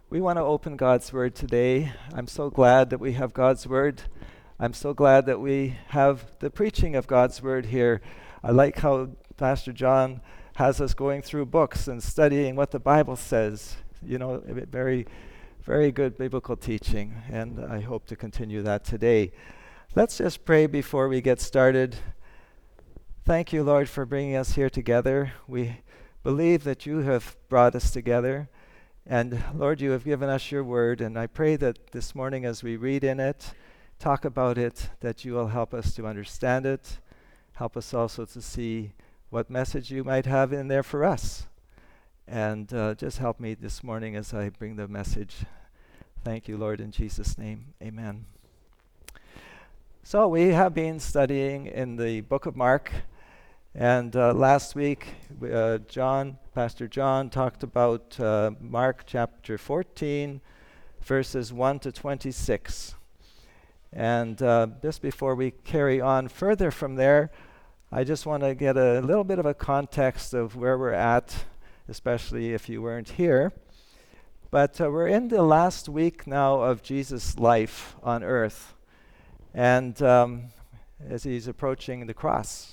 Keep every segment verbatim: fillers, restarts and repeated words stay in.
We want to open God's Word today. I'm so glad that we have God's Word. I'm so glad that we have the preaching of God's Word here. I like how Pastor John has us going through books and studying what the Bible says. You know, very, very good biblical teaching, and I hope to continue that today. Let's just pray before we get started. Thank you, Lord, for bringing us here together. We believe that you have brought us together. And Lord, you have given us your word, and I pray that this morning as we read in it, talk about it, that you will help us to understand it, help us also to see what message you might have in there for us. And uh, just help me this morning as I bring the message. Thank you, Lord, in Jesus' name, amen. So we have been studying in the book of Mark, and uh, last week, uh, John, Pastor John, talked about uh, Mark chapter fourteen, verses one to twenty-six. And uh, just before we carry on further from there, I just want to get a little bit of a context of where we're at, especially if you weren't here. But uh, we're in the last week now of Jesus' life on earth, and um, as he's approaching the cross.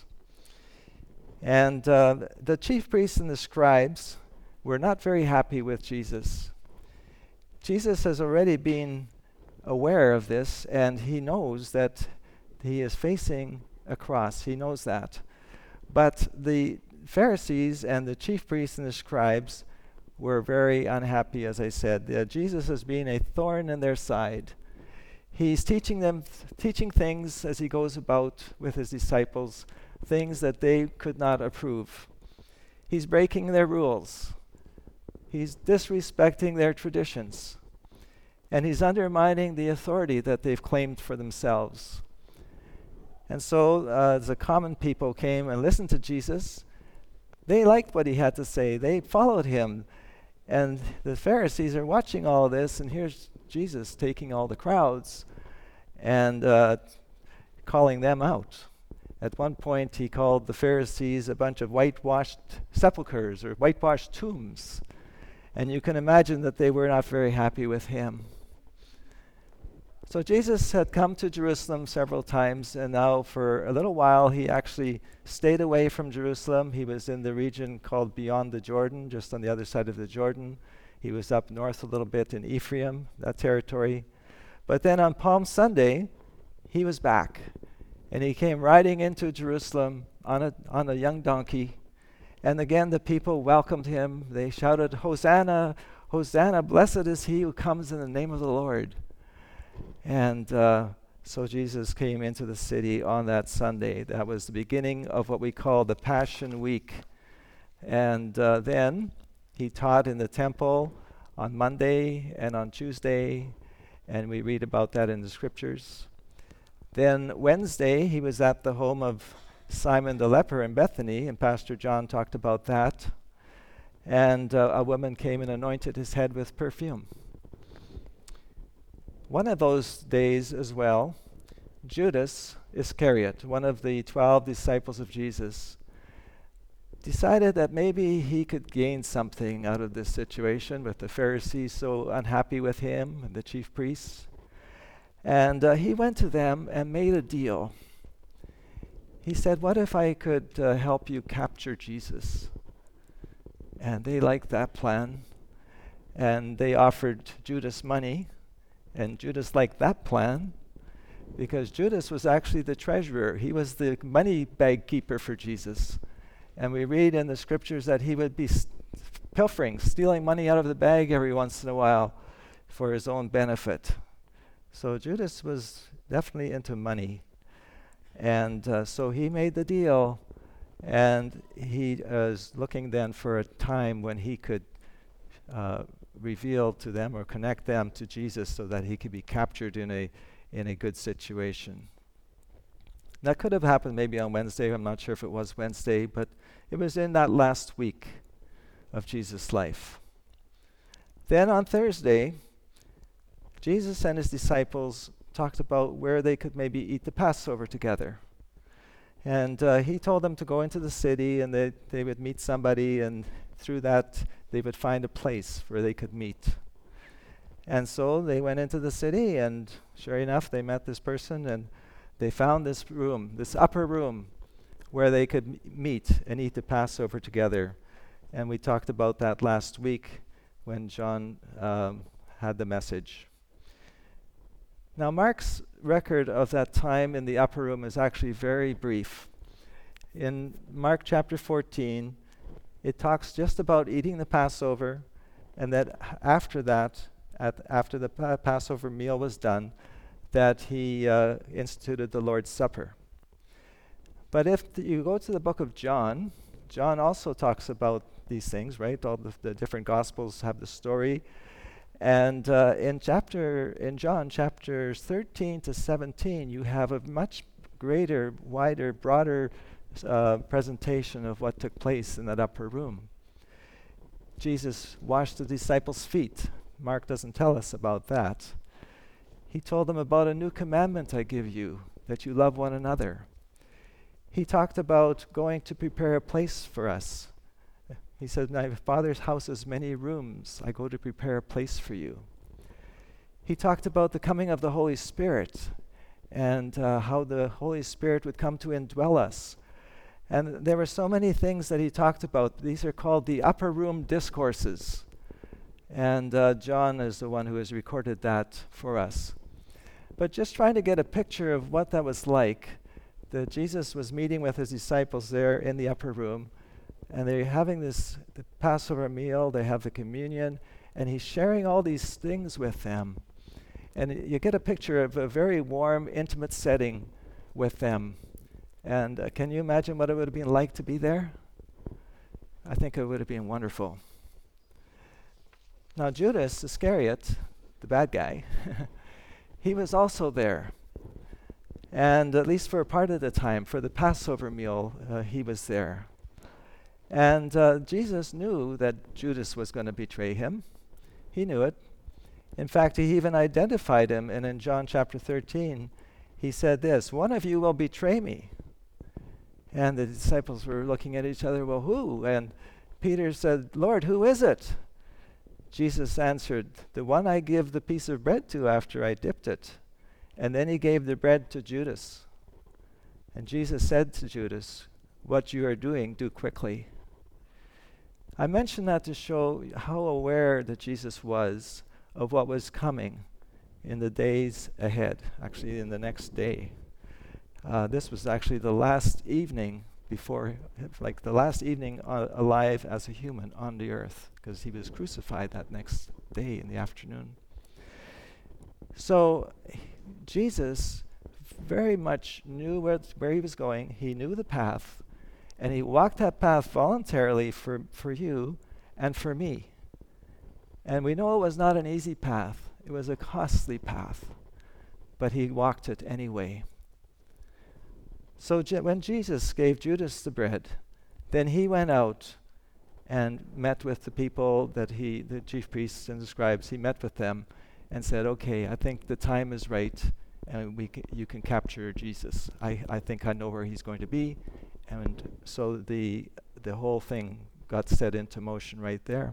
And uh, the chief priests and the scribes were not very happy with Jesus. Jesus has already been aware of this, and he knows that he is facing a cross. He knows that. But the Pharisees and the chief priests and the scribes were very unhappy, as I said. Uh, Jesus has been a thorn in their side. He's teaching them, th- teaching things as he goes about with his disciples, things that they could not approve. He's breaking their rules. He's disrespecting their traditions. And he's undermining the authority that they've claimed for themselves. And so uh, the common people came and listened to Jesus. They liked what he had to say. They followed him. And the Pharisees are watching all this, and here's Jesus taking all the crowds and uh, calling them out. At one point, he called the Pharisees a bunch of whitewashed sepulchres or whitewashed tombs. And you can imagine that they were not very happy with him. So Jesus had come to Jerusalem several times, and now for a little while he actually stayed away from Jerusalem. He was in the region called beyond the Jordan, just on the other side of the Jordan. He was up north a little bit in Ephraim, that territory. But then on Palm Sunday, he was back. And he came riding into Jerusalem on a on a young donkey. And again, the people welcomed him. They shouted, "Hosanna, Hosanna, blessed is he who comes in the name of the Lord." And uh, so Jesus came into the city on that Sunday. That was the beginning of what we call the Passion Week. And uh, then he taught in the temple on Monday and on Tuesday. And we read about that in the scriptures. Then Wednesday, he was at the home of Simon the leper in Bethany, and Pastor John talked about that. And uh, a woman came and anointed his head with perfume. One of those days as well, Judas Iscariot, one of the twelve disciples of Jesus, decided that maybe he could gain something out of this situation with the Pharisees so unhappy with him and the chief priests. And uh, he went to them and made a deal. He said, "What if I could uh, help you capture Jesus?" And they liked that plan. And they offered Judas money. And Judas liked that plan because Judas was actually the treasurer. He was the money bag keeper for Jesus. And we read in the scriptures that he would be st- pilfering, stealing money out of the bag every once in a while for his own benefit. So Judas was definitely into money. And uh, so he made the deal, and he was looking then for a time when he could uh, reveal to them or connect them to Jesus so that he could be captured in a in a good situation. That could have happened maybe on Wednesday. I'm not sure if it was Wednesday, but it was in that last week of Jesus' life. Then on Thursday, Jesus and his disciples talked about where they could maybe eat the Passover together. And uh, he told them to go into the city, and they, they would meet somebody, and through that they would find a place where they could meet. And so they went into the city, and sure enough, they met this person, and they found this room, this upper room, where they could m- meet and eat the Passover together. And we talked about that last week when John um, had the message. Now, Mark's record of that time in the upper room is actually very brief. In Mark chapter fourteen, it talks just about eating the Passover, and that h- after that, at, after the pa- Passover meal was done, that he uh, instituted the Lord's Supper. But if th- you go to the book of John, John also talks about these things, right? All the, the different Gospels have the story. And uh, in chapter in John chapters thirteen to seventeen, you have a much greater, wider, broader uh, presentation of what took place in that upper room. Jesus washed the disciples' feet. Mark doesn't tell us about that. He told them about a new commandment I give you, that you love one another. He talked about going to prepare a place for us. He said, my Father's house has many rooms. I go to prepare a place for you. He talked about the coming of the Holy Spirit and uh, how the Holy Spirit would come to indwell us. And there were so many things that he talked about. These are called the upper room discourses. And uh, John is the one who has recorded that for us. But just trying to get a picture of what that was like, that Jesus was meeting with his disciples there in the upper room, and they're having this the Passover meal, they have the communion, and he's sharing all these things with them. And y- you get a picture of a very warm, intimate setting with them. And uh, can you imagine what it would have been like to be there? I think it would have been wonderful. Now, Judas Iscariot, the bad guy, he was also there. And at least for a part of the time, for the Passover meal, uh, he was there. And uh, Jesus knew that Judas was going to betray him. He knew it. In fact, he even identified him. And in John chapter thirteen, he said this, one of you will betray me. And the disciples were looking at each other, well, who? And Peter said, Lord, who is it? Jesus answered, the one I give the piece of bread to after I dipped it. And then he gave the bread to Judas. And Jesus said to Judas, what you are doing, do quickly. I mention that to show how aware that Jesus was of what was coming in the days ahead, actually in the next day. Uh, this was actually the last evening before, like the last evening uh, alive as a human on the earth, because he was crucified that next day in the afternoon. So Jesus very much knew where, where he was going. He knew the path. And he walked that path voluntarily for, for you and for me. And we know it was not an easy path. It was a costly path. But he walked it anyway. So Je- when Jesus gave Judas the bread, then he went out and met with the people that he, the chief priests and the scribes, he met with them and said, okay, I think the time is right and we c- you can capture Jesus. I, I think I know where he's going to be. And so the the whole thing got set into motion right there.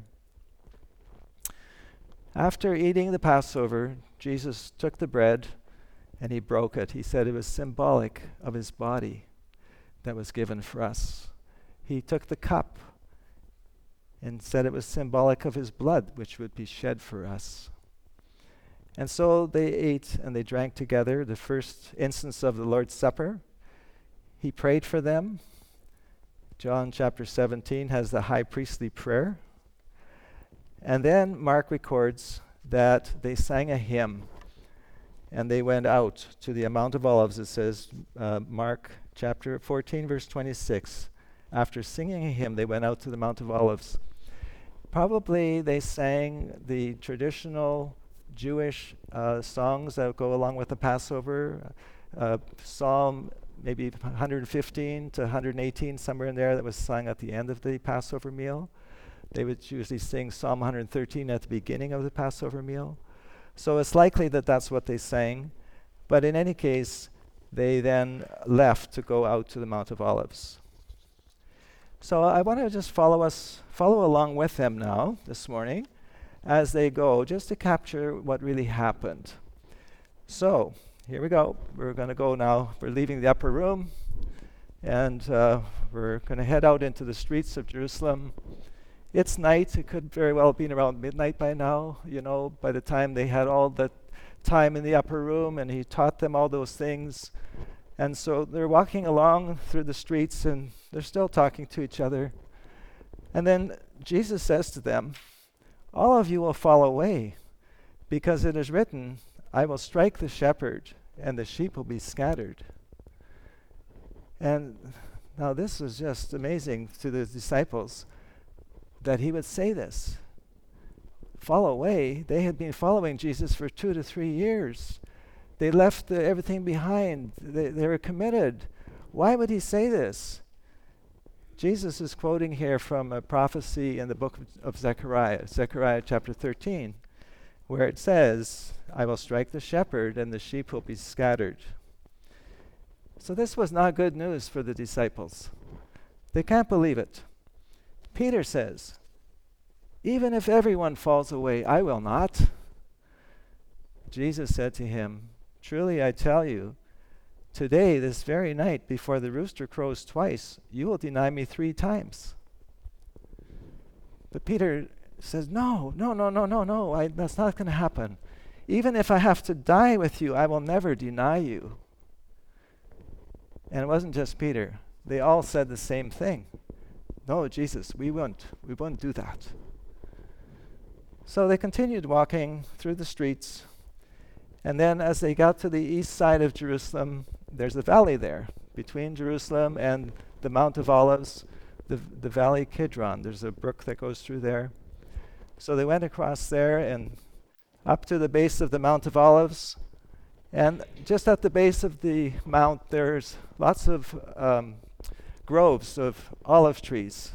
After eating the Passover, Jesus took the bread and he broke it. He said it was symbolic of his body that was given for us. He took the cup and said it was symbolic of his blood, which would be shed for us. And so they ate and they drank together, the first instance of the Lord's Supper. He prayed for them. John chapter seventeen has the high priestly prayer. And then Mark records that they sang a hymn and they went out to the Mount of Olives. It says, uh, Mark chapter fourteen, verse twenty-six. After singing a hymn, they went out to the Mount of Olives. Probably they sang the traditional Jewish uh, songs that go along with the Passover. Uh, Psalm maybe one hundred fifteen to one hundred eighteen, somewhere in there, that was sung at the end of the Passover meal. They would usually sing Psalm one hundred thirteen at the beginning of the Passover meal. So it's likely that that's what they sang. But in any case, they then left to go out to the Mount of Olives. So I want to just follow us, follow along with them now this morning as they go, just to capture what really happened. So, here we go. We're going to go now. We're leaving the upper room, and uh, we're going to head out into the streets of Jerusalem. It's night. It could very well have been around midnight by now, you know, by the time they had all the time in the upper room, and he taught them all those things. And so they're walking along through the streets, and they're still talking to each other. And then Jesus says to them, "All of you will fall away, because it is written, I will strike the shepherd, and the sheep will be scattered." And now this was just amazing to the disciples that he would say this. Fall away. They had been following Jesus for two to three years. They left the, everything behind. They, they were committed. Why would he say this? Jesus is quoting here from a prophecy in the book of, of Zechariah, Zechariah chapter thirteen, where it says, I will strike the shepherd and the sheep will be scattered. So this was not good news for the disciples. They can't believe it. Peter says, even if everyone falls away, I will not. Jesus said to him, truly I tell you, today, this very night, before the rooster crows twice, you will deny me three times. But Peter says, no, no, no, no, no, no, I, that's not going to happen. Even if I have to die with you, I will never deny you. And it wasn't just Peter. They all said the same thing. No, Jesus, we won't. We won't do that. So they continued walking through the streets. And then as they got to the east side of Jerusalem, there's a valley there between Jerusalem and the Mount of Olives, the, the Valley Kidron. There's a brook that goes through there. So they went across there and up to the base of the Mount of Olives. And just at the base of the mount, there's lots of um, groves of olive trees.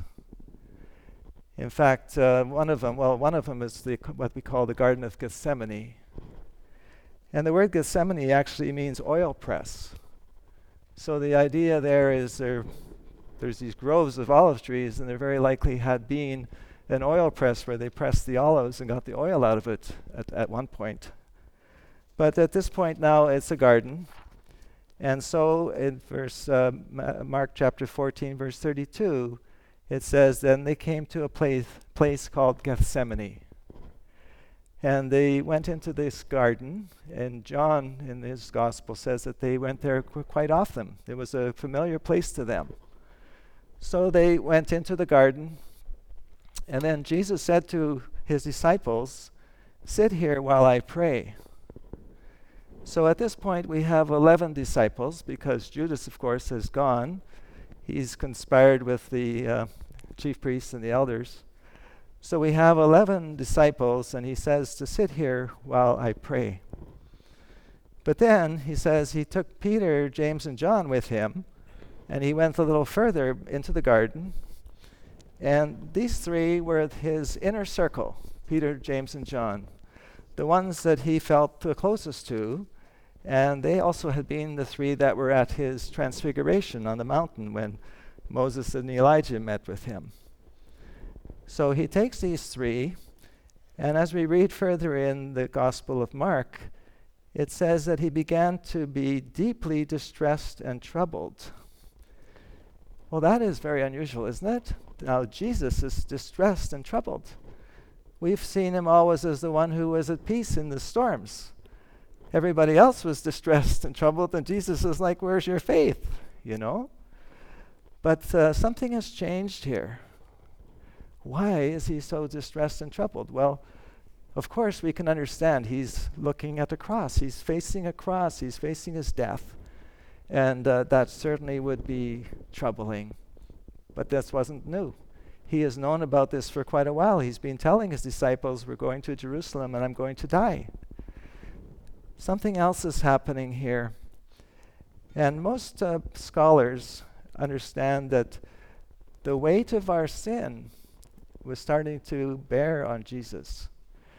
In fact, uh, one of them, well, one of them is the, what we call the Garden of Gethsemane. And the word Gethsemane actually means oil press. So the idea there is there, there's these groves of olive trees, and there very likely had been an oil press where they pressed the olives and got the oil out of it at, at one point. But at this point now, it's a garden. And so in verse uh, Ma- Mark chapter fourteen, verse thirty-two, it says, then they came to a place, place called Gethsemane. And they went into this garden, and John in his gospel says that they went there qu- quite often. It was a familiar place to them. So they went into the garden, and then Jesus said to his disciples, sit here while I pray. So at this point we have eleven disciples, because Judas, of course, has gone. He's conspired with the uh, chief priests and the elders. So we have eleven disciples, and he says to sit here while I pray. But then he says he took Peter, James, and John with him, and he went a little further into the garden. And these three were his inner circle, Peter, James, and John, the ones that he felt the closest to. And they also had been the three that were at his transfiguration on the mountain when Moses and Elijah met with him. So he takes these three, and as we read further in the Gospel of Mark, it says that he began to be deeply distressed and troubled. Well, that is very unusual, isn't it? Now, Jesus is distressed and troubled. We've seen him always as the one who was at peace in the storms. Everybody else was distressed and troubled, and Jesus is like, where's your faith? You know? But uh, something has changed here. Why is he so distressed and troubled? Well, of course, we can understand. He's looking at the cross. He's facing a cross. He's facing his death. And uh, that certainly would be troubling. But this wasn't new. He has known about this for quite a while. He's been telling his disciples, we're going to Jerusalem and I'm going to die. Something else is happening here. And most uh, scholars understand that the weight of our sin was starting to bear on Jesus.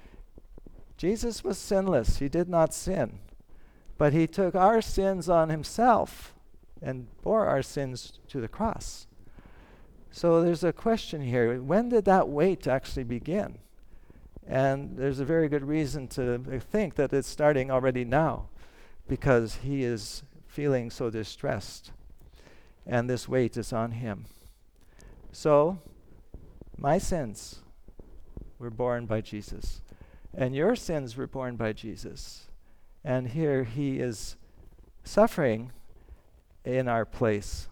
Jesus was sinless. He did not sin. But he took our sins on himself and bore our sins to the cross. So there's a question here. When did that weight actually begin? And there's a very good reason to think that it's starting already now, because he is feeling so distressed, and this weight is on him. So, my sins were borne by Jesus, and your sins were borne by Jesus. And here he is suffering in our place.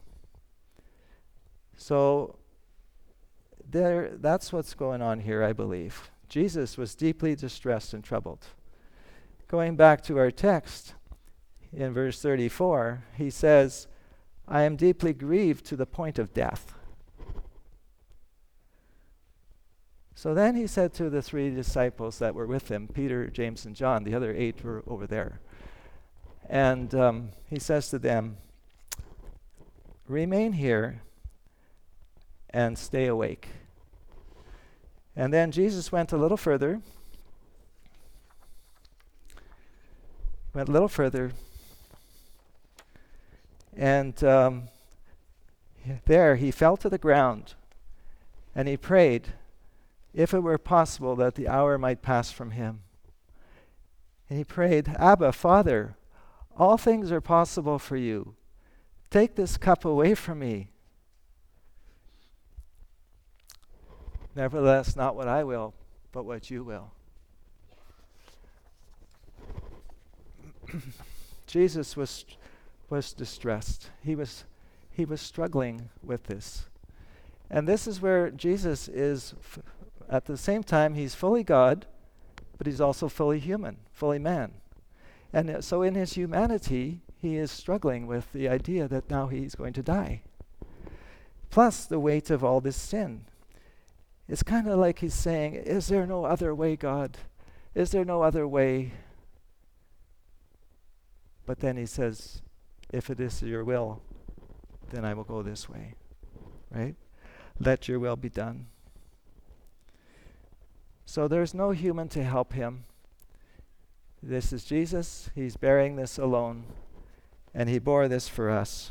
So, there, that's what's going on here, I believe. Jesus was deeply distressed and troubled. Going back to our text, in verse thirty-four, he says, I am deeply grieved to the point of death. So then he said to the three disciples that were with him, Peter, James, and John, the other eight were over there. And um, he says to them, remain here and stay awake. And then Jesus went a little further, went a little further, and um, there he fell to the ground, and he prayed, if it were possible, that the hour might pass from him. And he prayed, Abba, Father, all things are possible for you. Take this cup away from me. Nevertheless, not what I will, but what you will. Jesus was was distressed. He was he was struggling with this. And this is where Jesus is, f- at the same time, he's fully God, but he's also fully human, fully man. And uh, so in his humanity, he is struggling with the idea that now he's going to die. Plus the weight of all this sin. It's kind of like he's saying, is there no other way, God? Is there no other way? But then he says, if it is your will, then I will go this way, right? Let your will be done. So there's no human to help him. This is Jesus. He's bearing this alone, and he bore this for us.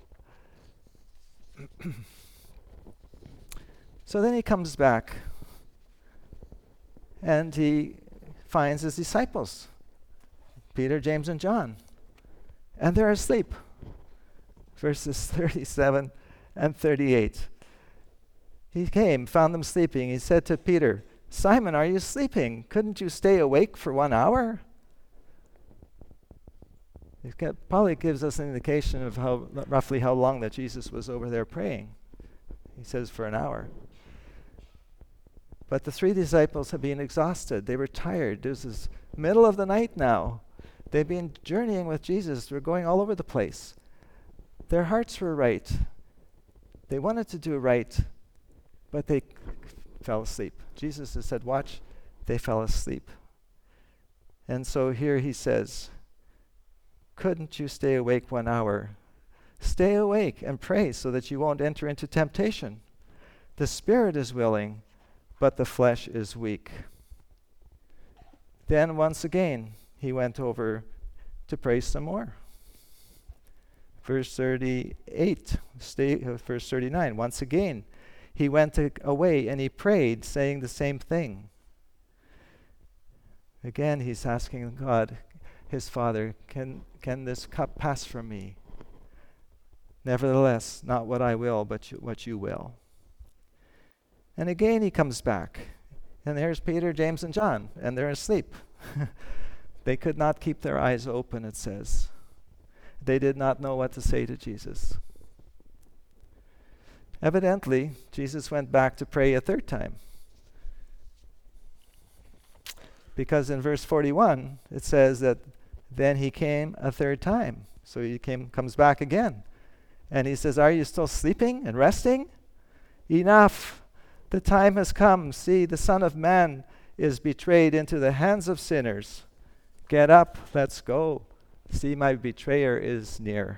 So then he comes back, and he finds his disciples, Peter, James, and John, and they're asleep. Verses thirty-seven and thirty-eight. He came, found them sleeping. He said to Peter, Simon, are you sleeping? Couldn't you stay awake for one hour? It probably gives us an indication of how roughly how long that Jesus was over there praying. He says for an hour. But the three disciples had been exhausted. They were tired. This is middle of the night now. They've been journeying with Jesus. They're going all over the place. Their hearts were right. They wanted to do right, but they fell asleep. Jesus has said, watch, they fell asleep. And so here he says, couldn't you stay awake one hour? Stay awake and pray so that you won't enter into temptation. The spirit is willing, but the flesh is weak. Then once again, he went over to pray some more. Verse thirty-eight, stay, uh, verse thirty-nine, once again, he went to, away and he prayed, saying the same thing. Again, he's asking God, his Father, can, can this cup pass from me? Nevertheless, not what I will, but you, what you will. And again he comes back. And there's Peter, James, and John, and they're asleep. They could not keep their eyes open, it says. They did not know what to say to Jesus. Evidently, Jesus went back to pray a third time. Because in verse forty-one, it says that then he came a third time. So he came, comes back again. And he says, are you still sleeping and resting? Enough. The time has come. See, the Son of Man is betrayed into the hands of sinners. Get up, let's go. See, my betrayer is near.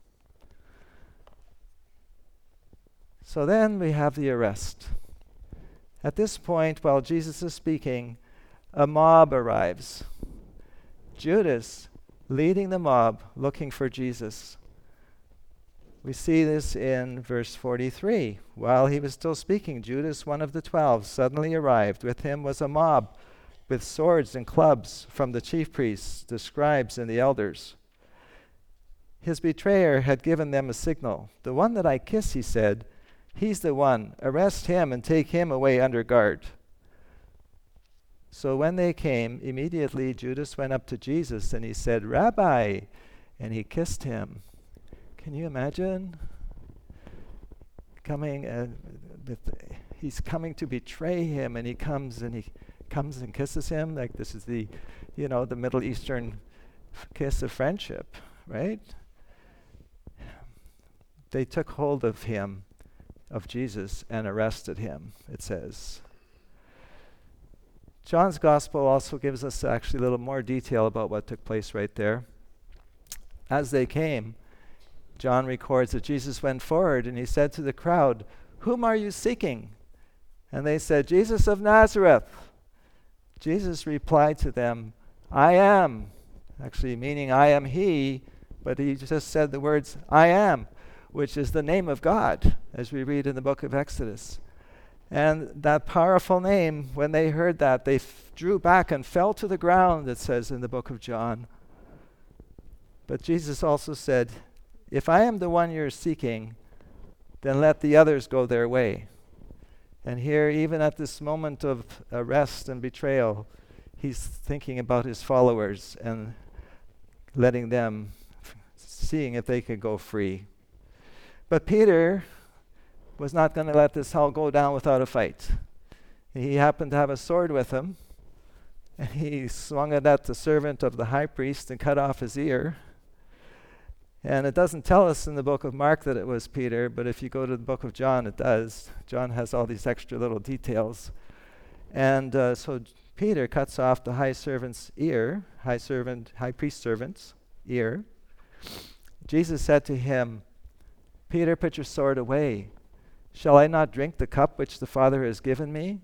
So then we have the arrest. At this point, while Jesus is speaking, a mob arrives. Judas leading the mob looking for Jesus. We see this in verse forty-three. While he was still speaking, Judas, one of the twelve, suddenly arrived. With him was a mob with swords and clubs from the chief priests, the scribes, and the elders. His betrayer had given them a signal. "The one that I kiss," he said, "he's the one. Arrest him and take him away under guard." So when they came, immediately Judas went up to Jesus and he said, "Rabbi," and he kissed him. Can you imagine? Coming, uh, with, he's coming to betray him, and he comes and he comes and kisses him. Like this is the, you know, the Middle Eastern f- kiss of friendship, right? They took hold of him, of Jesus, and arrested him, it says. John's Gospel also gives us actually a little more detail about what took place right there. As they came, John records that Jesus went forward and he said to the crowd, "Whom are you seeking?" And they said, "Jesus of Nazareth." Jesus replied to them, "I am," actually meaning I am he, but he just said the words, "I am," which is the name of God, as we read in the book of Exodus. And that powerful name, when they heard that, they f- drew back and fell to the ground, it says in the book of John. But Jesus also said, "If I am the one you're seeking, then let the others go their way." And here, even at this moment of arrest and betrayal, he's thinking about his followers and letting them, f- seeing if they could go free. But Peter was not going to let this all go down without a fight. He happened to have a sword with him, and he swung it at the servant of the high priest and cut off his ear. And it doesn't tell us in the book of Mark that it was Peter, but if you go to the book of John, it does. John has all these extra little details. And uh, so J- Peter cuts off the high servant's ear, high servant, high priest servant's ear. Jesus said to him, "Peter, put your sword away. Shall I not drink the cup which the Father has given me?"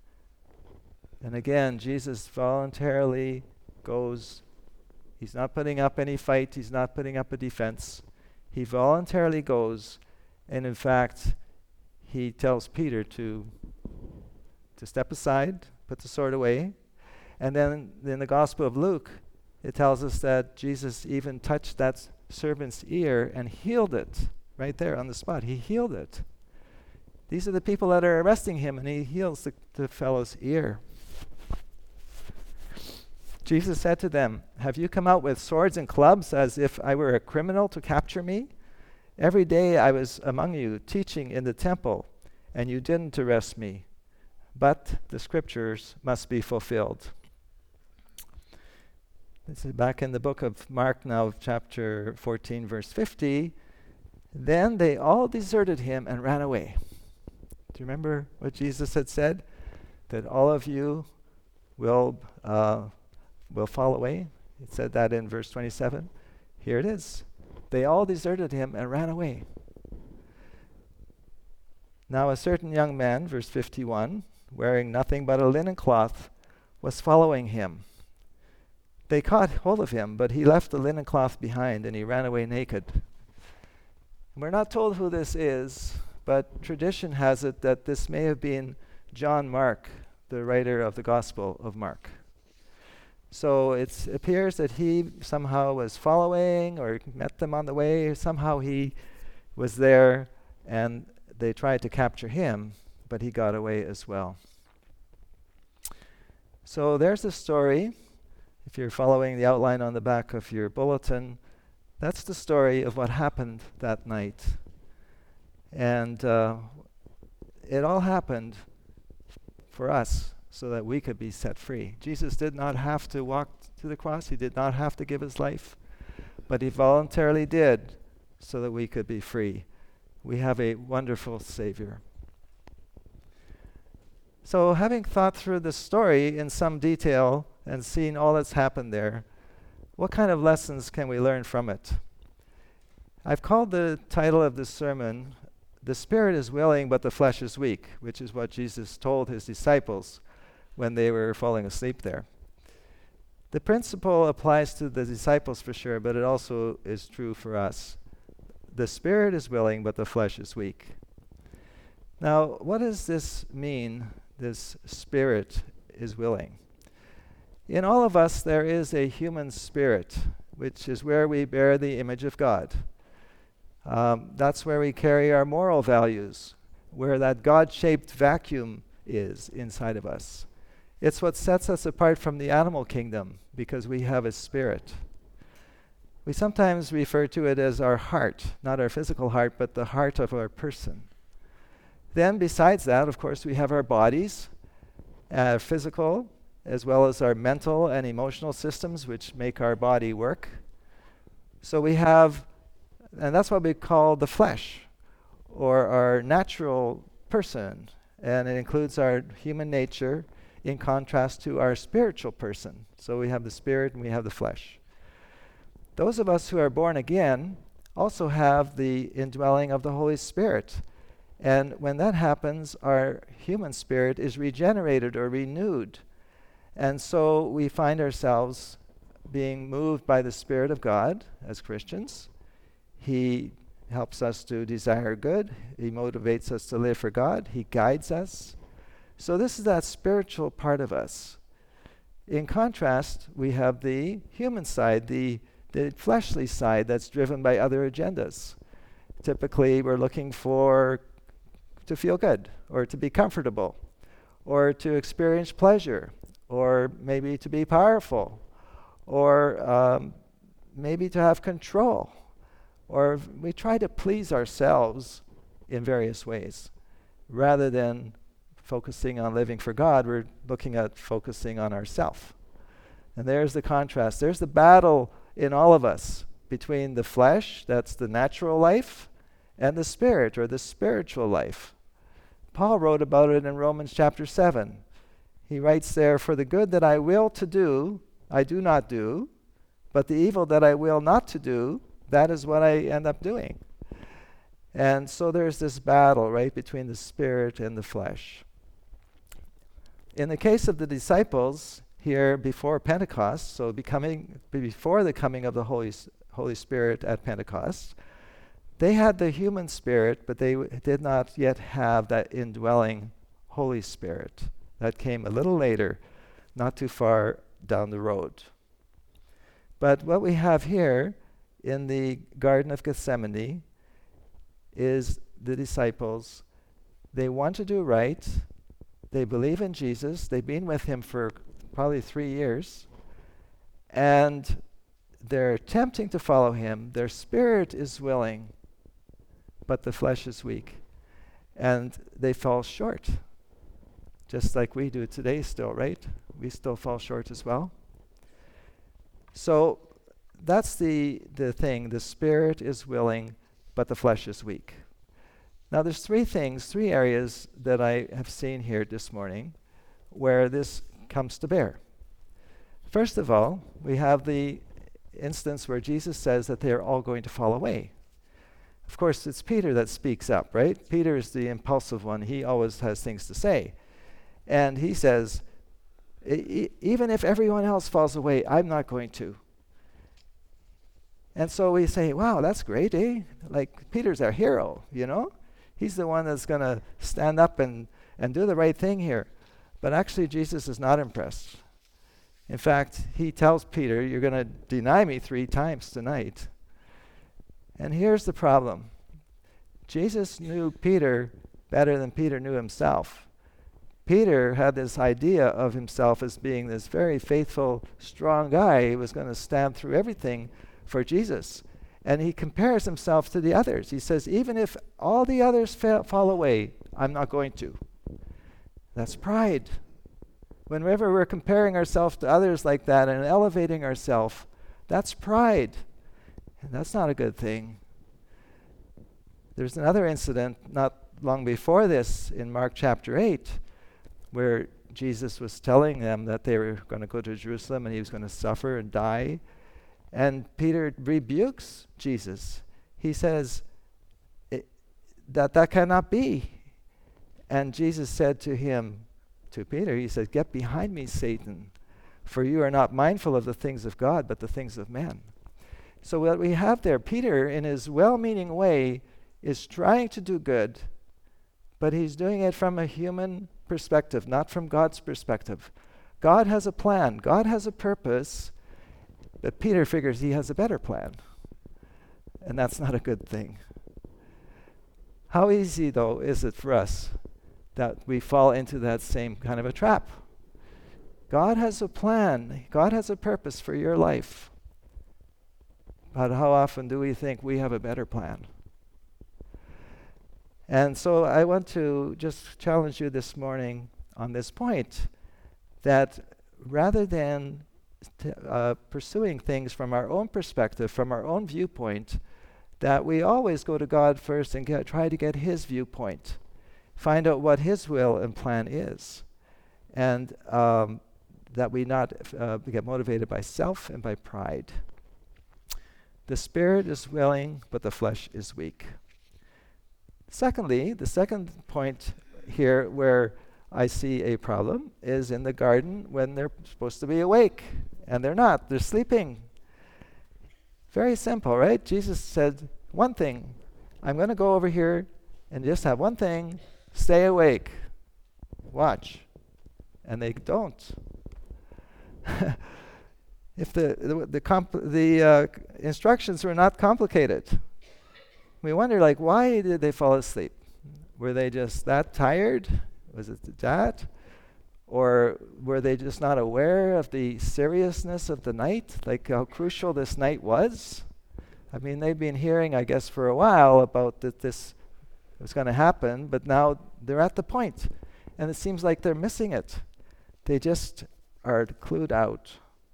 And again, Jesus voluntarily goes. He's not putting up any fight. He's not putting up a defense. He voluntarily goes, and in fact, he tells Peter to, to step aside, put the sword away. And then in the Gospel of Luke, it tells us that Jesus even touched that s- servant's ear and healed it right there on the spot. He healed it. These are the people that are arresting him, and he heals the, the fellow's ear. Jesus said to them, "Have you come out with swords and clubs as if I were a criminal to capture me? Every day I was among you teaching in the temple, and you didn't arrest me. But the scriptures must be fulfilled." This is back in the book of Mark now, chapter fourteen, verse fifty. "Then they all deserted him and ran away." Do you remember what Jesus had said? That all of you will uh, will fall away. It said that in verse twenty-seven. Here it is. They all deserted him and ran away. Now a certain young man, verse fifty-one, wearing nothing but a linen cloth, was following him. They caught hold of him, but he left the linen cloth behind, and he ran away naked. And we're not told who this is, but tradition has it that this may have been John Mark, the writer of the Gospel of Mark. So it appears that he somehow was following or met them on the way. Somehow he was there, and they tried to capture him, but he got away as well. So there's the story. If you're following the outline on the back of your bulletin, that's the story of what happened that night. And uh, it all happened for us so that we could be set free. Jesus did not have to walk to the cross. He did not have to give his life, but he voluntarily did so that we could be free. We have a wonderful Savior. So having thought through the story in some detail and seen all that's happened there, what kind of lessons can we learn from it? I've called the title of this sermon, "The Spirit is willing, but the flesh is weak," which is what Jesus told his disciples when they were falling asleep there. The principle applies to the disciples for sure, but it also is true for us. The Spirit is willing, but the flesh is weak. Now, what does this mean, this Spirit is willing? In all of us, there is a human spirit, which is where we bear the image of God. Um, that's where we carry our moral values, where that God-shaped vacuum is inside of us. It's what sets us apart from the animal kingdom, because we have a spirit. We sometimes refer to it as our heart, not our physical heart, but the heart of our person. Then besides that, of course, we have our bodies, uh, physical, as well as our mental and emotional systems, which make our body work. So we have, and that's what we call the flesh, or our natural person, and it includes our human nature in contrast to our spiritual person. So we have the spirit and we have the flesh. Those of us who are born again also have the indwelling of the Holy Spirit. And when that happens, our human spirit is regenerated or renewed. And so we find ourselves being moved by the Spirit of God as Christians. He helps us to desire good. He motivates us to live for God. He guides us. So this is that spiritual part of us. In contrast, we have the human side, the, the fleshly side that's driven by other agendas. Typically, we're looking for to feel good, or to be comfortable, or to experience pleasure, or maybe to be powerful, or um, maybe to have control. Or we try to please ourselves in various ways. Rather than focusing on living for God, we're looking at focusing on ourselves. And there's the contrast. There's the battle in all of us between the flesh, that's the natural life, and the spirit, or the spiritual life. Paul wrote about it in Romans chapter seven. He writes there, "For the good that I will to do, I do not do, but the evil that I will not to do, that is what I end up doing." And so there's this battle, right, between the spirit and the flesh. In the case of the disciples here before Pentecost, so becoming before the coming of the Holy, Holy Spirit at Pentecost, they had the human spirit, but they w- did not yet have that indwelling Holy Spirit. That came a little later, not too far down the road. But what we have here in the Garden of Gethsemane is the disciples. They want to do right. They believe in Jesus. They've been with him for probably three years. And they're attempting to follow him. Their spirit is willing, but the flesh is weak. And they fall short, just like we do today still, right? We still fall short as well. So that's the, the thing. The spirit is willing, but the flesh is weak. Now there's three things, three areas that I have seen here this morning where this comes to bear. First of all, we have the instance where Jesus says that they are all going to fall away. Of course, it's Peter that speaks up, right? Peter is the impulsive one. He always has things to say. And he says, e- even if everyone else falls away, I'm not going to. And so we say, wow, that's great, eh? Like, Peter's our hero, you know? He's the one that's going to stand up and, and do the right thing here. But actually, Jesus is not impressed. In fact, he tells Peter, you're going to deny me three times tonight. And here's the problem. Jesus knew Peter better than Peter knew himself. Peter had this idea of himself as being this very faithful, strong guy. He was going to stand through everything for Jesus. And he compares himself to the others. He says, even if all the others fa- fall away, I'm not going to. That's pride. Whenever we're comparing ourselves to others like that and elevating ourselves, that's pride. And that's not a good thing. There's another incident not long before this in Mark chapter eight, where Jesus was telling them that they were going to go to Jerusalem and he was going to suffer and die. And Peter rebukes Jesus. He says that that cannot be. And Jesus said to him, to Peter, he said, get behind me, Satan, for you are not mindful of the things of God, but the things of men. So what we have there, Peter, in his well-meaning way, is trying to do good, but he's doing it from a human perspective, not from God's perspective. God has a plan. God has a purpose. But Peter figures he has a better plan. And that's not a good thing. How easy, though, is it for us that we fall into that same kind of a trap? God has a plan. God has a purpose for your life. But how often do we think we have a better plan? And so I want to just challenge you this morning on this point, that rather than t- uh, pursuing things from our own perspective, from our own viewpoint, that we always go to God first and get, try to get His viewpoint, find out what His will and plan is, and um, that we not uh, get motivated by self and by pride. The spirit is willing, but the flesh is weak. Secondly, the second point here where I see a problem is in the garden when they're supposed to be awake, and they're not. They're sleeping. Very simple, right? Jesus said one thing. I'm going to go over here and just have one thing. Stay awake. Watch. And they don't. If the the the, compl- the uh, instructions were not complicated, we wonder, like, why did they fall asleep? Were they just that tired? Was it that? Or were they just not aware of the seriousness of the night, like how crucial this night was? I mean, they've been hearing, I guess, for a while about that this was going to happen, but now they're at the point, and it seems like they're missing it. They just are clued out.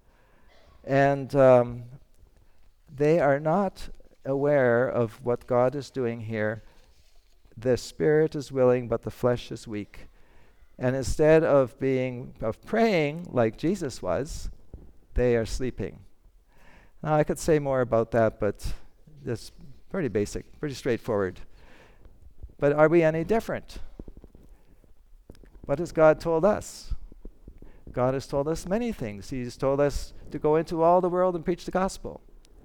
And um, they are not aware of what God is doing here. The spirit is willing, but the flesh is weak. And instead of being of praying like Jesus was, they are sleeping. Now I could say more about that, but it's pretty basic, pretty straightforward. But are we any different? What has God told us? God has told us many things. He's told us to go into all the world and preach the gospel.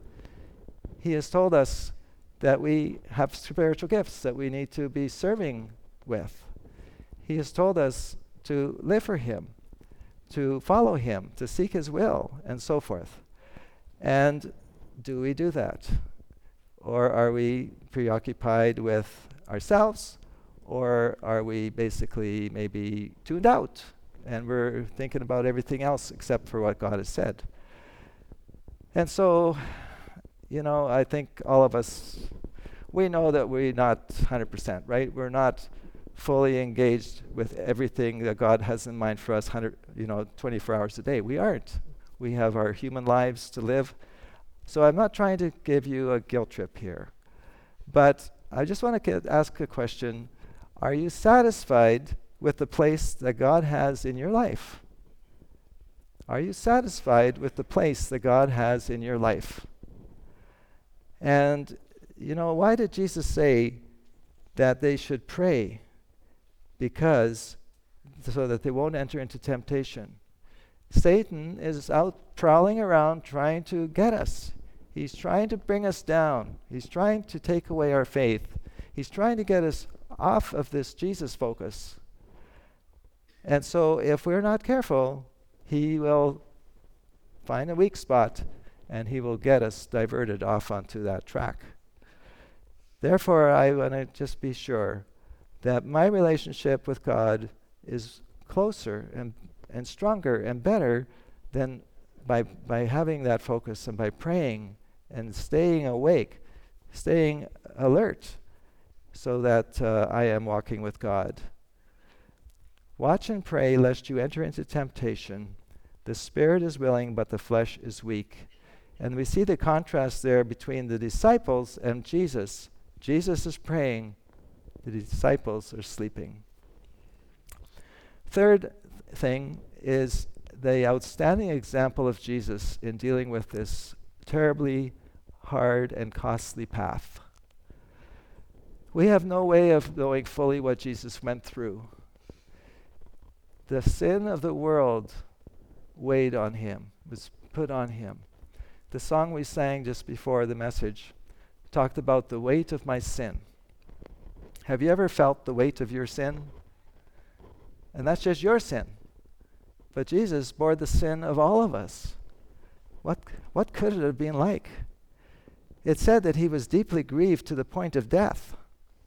He has told us that we have spiritual gifts that we need to be serving with. He has told us to live for Him, to follow Him, to seek His will, and so forth. And do we do that? Or are we preoccupied with ourselves? Or are we basically maybe tuned out and we're thinking about everything else except for what God has said? And so, you know, I think all of us, we know that we're not one hundred percent, right? We're not fully engaged with everything that God has in mind for us, one hundred, you know, twenty-four hours a day. We aren't. We have our human lives to live. So I'm not trying to give you a guilt trip here, but I just want to get, ask a question. Are you satisfied with the place that God has in your life? Are you satisfied with the place that God has in your life? And, you know, why did Jesus say that they should pray? Because, so that they won't enter into temptation. Satan is out prowling around trying to get us. He's trying to bring us down. He's trying to take away our faith. He's trying to get us off of this Jesus focus. And so if we're not careful, he will find a weak spot and he will get us diverted off onto that track. Therefore, I want to just be sure that my relationship with God is closer and, and stronger and better than by, by having that focus and by praying and staying awake, staying alert, so that uh, I am walking with God. Watch and pray lest you enter into temptation. The spirit is willing, but the flesh is weak. And we see the contrast there between the disciples and Jesus. Jesus is praying. The disciples are sleeping. Third thing is the outstanding example of Jesus in dealing with this terribly hard and costly path. We have no way of knowing fully what Jesus went through. The sin of the world weighed on him, was put on him. The song we sang just before the message talked about the weight of my sin. Have you ever felt the weight of your sin? And that's just your sin. but Jesus bore the sin of all of us. What, what could it have been like? It said that he was deeply grieved to the point of death.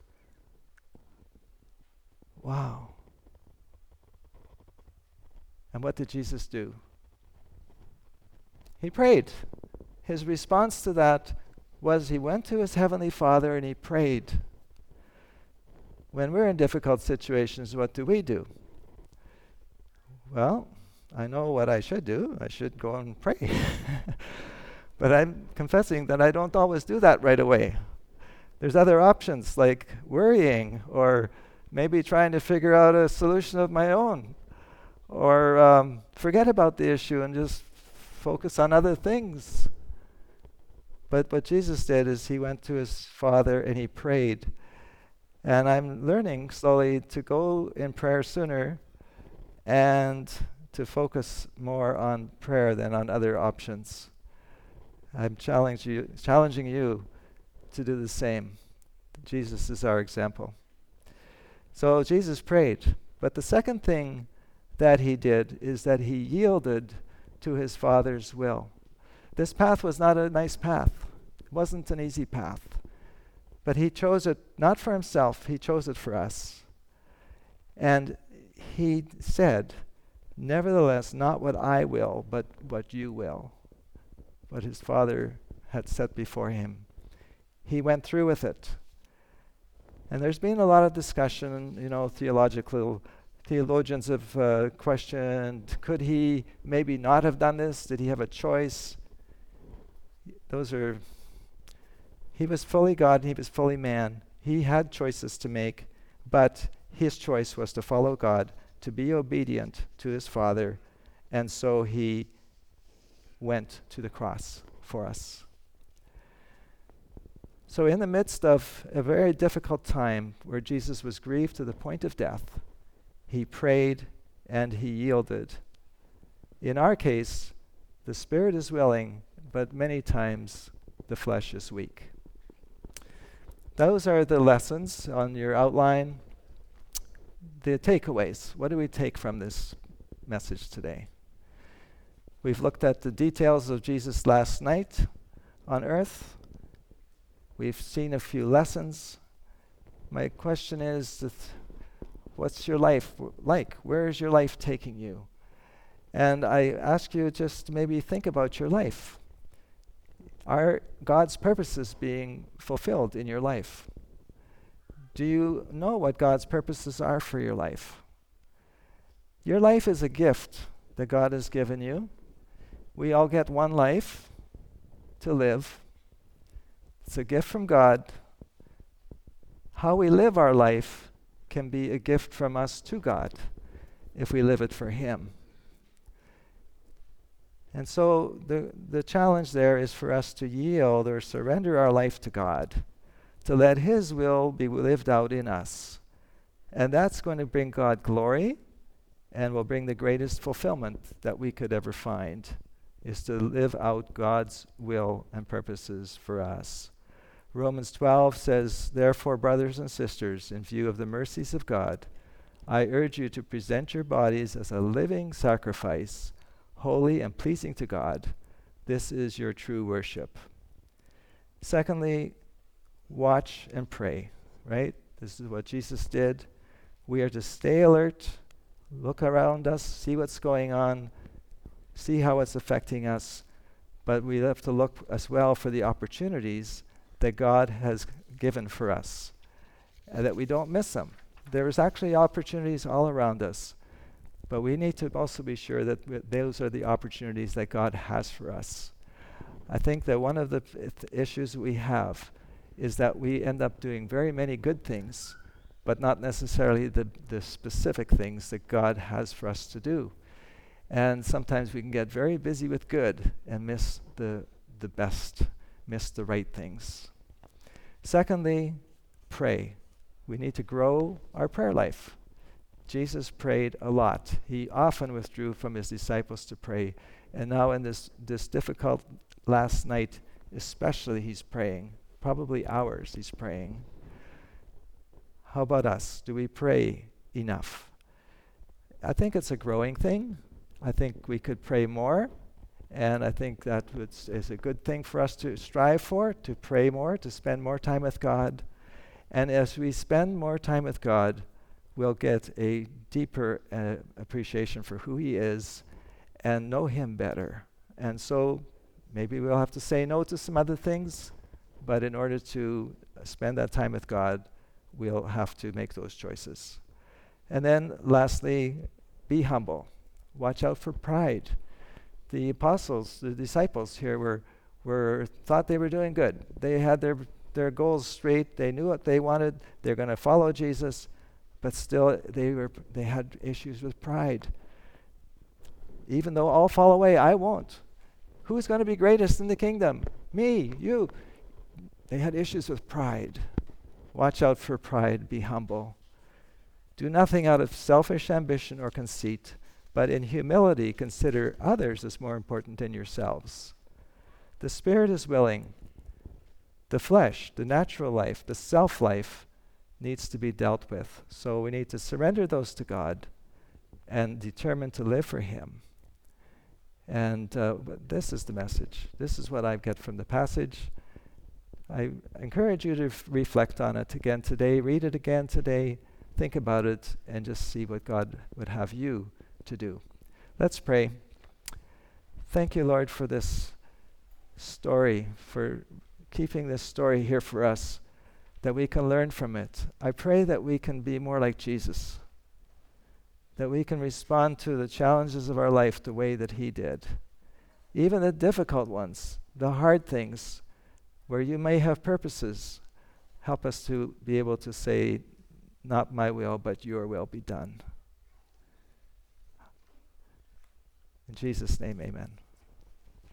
Wow. And what did Jesus do? He prayed. His response to that was he went to his heavenly Father and he prayed. When we're in difficult situations, what do we do? Well, I know what I should do. I should go and pray. But I'm confessing that I don't always do that right away. There's other options like worrying, or maybe trying to figure out a solution of my own, or um, forget about the issue and just focus on other things. But what Jesus did is he went to his Father and he prayed. And I'm learning slowly to go in prayer sooner and to focus more on prayer than on other options. I'm challenge you, challenging you to do the same. Jesus is our example. So Jesus prayed. But the second thing that he did is that he yielded to his Father's will. This path was not a nice path. It wasn't an easy path. But he chose it not for himself, he chose it for us. And he said, nevertheless, not what I will, but what you will. What his Father had set before him. He went through with it. And there's been a lot of discussion, you know, theological theologians have uh, questioned, could he maybe not have done this? Did he have a choice? Those are, he was fully God and he was fully man. He had choices to make, but his choice was to follow God, to be obedient to his Father, and so he went to the cross for us. So in the midst of a very difficult time where Jesus was grieved to the point of death, he prayed and he yielded. In our case, the spirit is willing, but many times the flesh is weak. Those are the lessons on your outline. The takeaways. What do we take from this message today? We've looked at the details of Jesus' last night on earth. We've seen a few lessons. My question is, th- what's your life w- like? Where is your life taking you? And I ask you just to maybe think about your life. Are God's purposes being fulfilled in your life? Do you know what God's purposes are for your life? Your life is a gift that God has given you. We all get one life to live. It's a gift from God. How we live our life can be a gift from us to God if we live it for Him. And so the, the challenge there is for us to yield or surrender our life to God, to let His will be lived out in us. And that's going to bring God glory and will bring the greatest fulfillment that we could ever find, is to live out God's will and purposes for us. Romans twelve says, therefore, brothers and sisters, in view of the mercies of God, I urge you to present your bodies as a living sacrifice, holy and pleasing to God. This is your true worship. Secondly, watch and pray, right? This is what Jesus did. We are to stay alert, look around us, see what's going on, see how it's affecting us, but we have to look as well for the opportunities that God has given for us, and that we don't miss them. There's actually opportunities all around us, but we need to also be sure that w- those are the opportunities that God has for us. I think that one of the th- issues we have is that we end up doing very many good things, but not necessarily the, the specific things that God has for us to do. And sometimes we can get very busy with good and miss the, the best, miss the right things. Secondly, pray. We need to grow our prayer life. Jesus prayed a lot. He often withdrew from his disciples to pray. And now in this, this difficult last night, especially he's praying. Probably hours he's praying. How about us? Do we pray enough? I think it's a growing thing. I think we could pray more, and I think that is a good thing for us to strive for, to pray more, to spend more time with God. And as we spend more time with God, we'll get a deeper uh, appreciation for who He is and know Him better. And so maybe we'll have to say no to some other things, but in order to spend that time with God, we'll have to make those choices. And then lastly, be humble. Watch out for pride. The apostles, the disciples here were were thought they were doing good. They had their their goals straight. They knew what they wanted. They're going to follow Jesus, but still they were they had issues with pride. Even though all fall away, I won't. Who's going to be greatest in the kingdom? Me, you. They had issues with pride. Watch out for pride. Be humble. Do nothing out of selfish ambition or conceit, but in humility consider others as more important than yourselves. The spirit is willing. The flesh, the natural life, the self-life needs to be dealt with. So we need to surrender those to God and determine to live for Him. And uh, this is the message. This is what I get from the passage. I encourage you to f- reflect on it again today. Read it again today. Think about it and just see what God would have you to do. Let's pray. Thank you, Lord, for this story, for keeping this story here for us, that we can learn from it. I pray that we can be more like Jesus, that we can respond to the challenges of our life the way that He did. Even the difficult ones, the hard things, where you may have purposes, help us to be able to say, not my will, but your will be done. In Jesus' name, amen.